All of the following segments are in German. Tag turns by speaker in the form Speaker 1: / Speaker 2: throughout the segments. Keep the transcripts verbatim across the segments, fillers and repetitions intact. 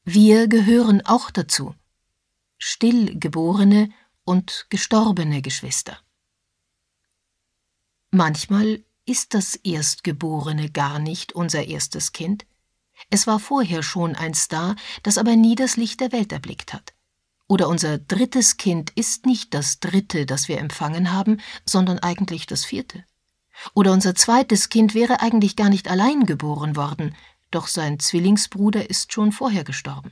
Speaker 1: Wir gehören auch dazu. Stillgeborene und gestorbene Geschwister. Manchmal ist das Erstgeborene gar nicht unser erstes Kind. Es war vorher schon eins da, das aber nie das Licht der Welt erblickt hat. Oder unser drittes Kind ist nicht das dritte, das wir empfangen haben, sondern eigentlich das vierte. Oder unser zweites Kind wäre eigentlich gar nicht allein geboren worden, doch sein Zwillingsbruder ist schon vorher gestorben.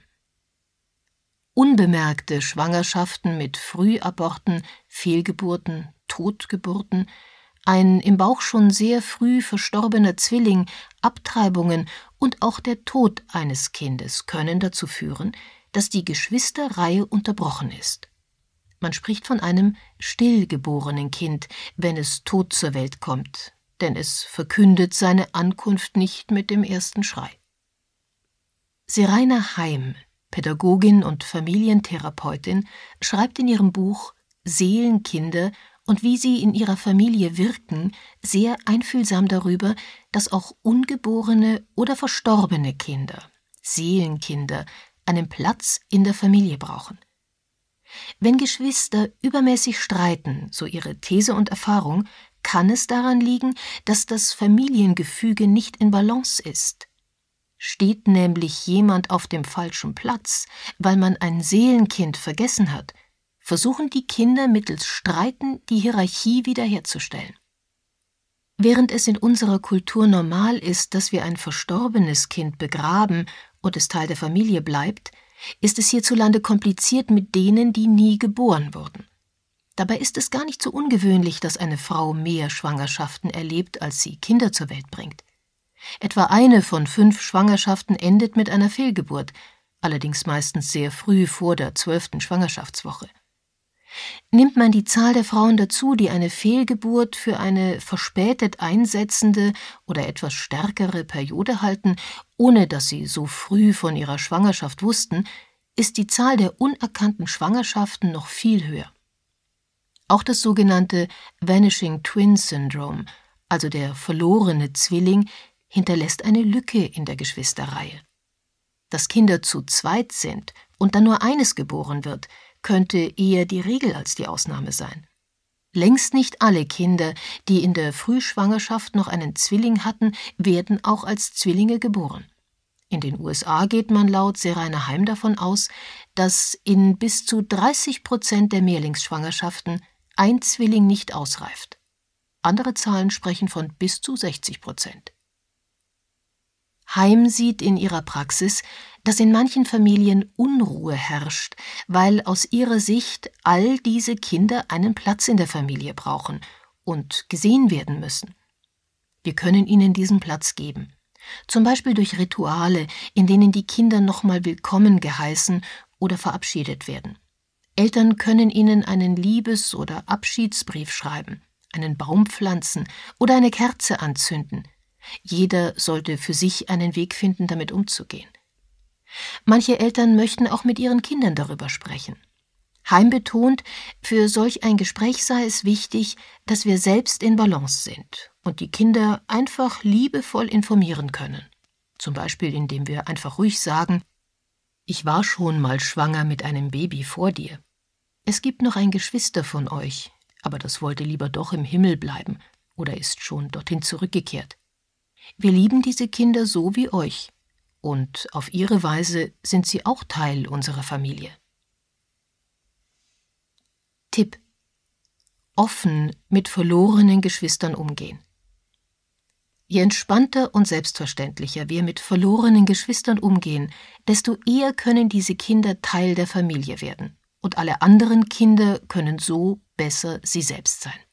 Speaker 1: Unbemerkte Schwangerschaften mit Frühaborten, Fehlgeburten, Totgeburten, ein im Bauch schon sehr früh verstorbener Zwilling, Abtreibungen und auch der Tod eines Kindes können dazu führen, dass die Geschwisterreihe unterbrochen ist. Man spricht von einem stillgeborenen Kind, wenn es tot zur Welt kommt, denn es verkündet seine Ankunft nicht mit dem ersten Schrei. Seraina Heim, Pädagogin und Familientherapeutin, schreibt in ihrem Buch Seelenkinder und wie sie in ihrer Familie wirken, sehr einfühlsam darüber, dass auch ungeborene oder verstorbene Kinder, Seelenkinder, einen Platz in der Familie brauchen. Wenn Geschwister übermäßig streiten, so ihre These und Erfahrung, kann es daran liegen, dass das Familiengefüge nicht in Balance ist. Steht nämlich jemand auf dem falschen Platz, weil man ein Seelenkind vergessen hat, versuchen die Kinder mittels Streiten die Hierarchie wiederherzustellen. Während es in unserer Kultur normal ist, dass wir ein verstorbenes Kind begraben und es Teil der Familie bleibt, ist es hierzulande kompliziert mit denen, die nie geboren wurden. Dabei ist es gar nicht so ungewöhnlich, dass eine Frau mehr Schwangerschaften erlebt, als sie Kinder zur Welt bringt. Etwa eine von fünf Schwangerschaften endet mit einer Fehlgeburt, allerdings meistens sehr früh vor der zwölften Schwangerschaftswoche. Nimmt man die Zahl der Frauen dazu, die eine Fehlgeburt für eine verspätet einsetzende oder etwas stärkere Periode halten, ohne dass sie so früh von ihrer Schwangerschaft wussten, ist die Zahl der unerkannten Schwangerschaften noch viel höher. Auch das sogenannte Vanishing Twin Syndrome, also der verlorene Zwilling, hinterlässt eine Lücke in der Geschwisterreihe. Dass Kinder zu zweit sind und dann nur eines geboren wird, könnte eher die Regel als die Ausnahme sein. Längst nicht alle Kinder, die in der Frühschwangerschaft noch einen Zwilling hatten, werden auch als Zwillinge geboren. In den U S A geht man laut Seraina Heim davon aus, dass in bis zu dreißig Prozent der Mehrlingsschwangerschaften ein Zwilling nicht ausreift. Andere Zahlen sprechen von bis zu sechzig Prozent. Heim sieht in ihrer Praxis, dass in manchen Familien Unruhe herrscht, weil aus ihrer Sicht all diese Kinder einen Platz in der Familie brauchen und gesehen werden müssen. Wir können ihnen diesen Platz geben, zum Beispiel durch Rituale, in denen die Kinder nochmal willkommen geheißen oder verabschiedet werden. Eltern können ihnen einen Liebes- oder Abschiedsbrief schreiben, einen Baum pflanzen oder eine Kerze anzünden. Jeder sollte für sich einen Weg finden, damit umzugehen. Manche Eltern möchten auch mit ihren Kindern darüber sprechen. Heim betont, für solch ein Gespräch sei es wichtig, dass wir selbst in Balance sind und die Kinder einfach liebevoll informieren können. Zum Beispiel, indem wir einfach ruhig sagen: Ich war schon mal schwanger mit einem Baby vor dir. Es gibt noch ein Geschwister von euch, aber das wollte lieber doch im Himmel bleiben oder ist schon dorthin zurückgekehrt. Wir lieben diese Kinder so wie euch, und auf ihre Weise sind sie auch Teil unserer Familie. Tipp: Offen mit verlorenen Geschwistern umgehen. Je entspannter und selbstverständlicher wir mit verlorenen Geschwistern umgehen, desto eher können diese Kinder Teil der Familie werden, und alle anderen Kinder können so besser sie selbst sein.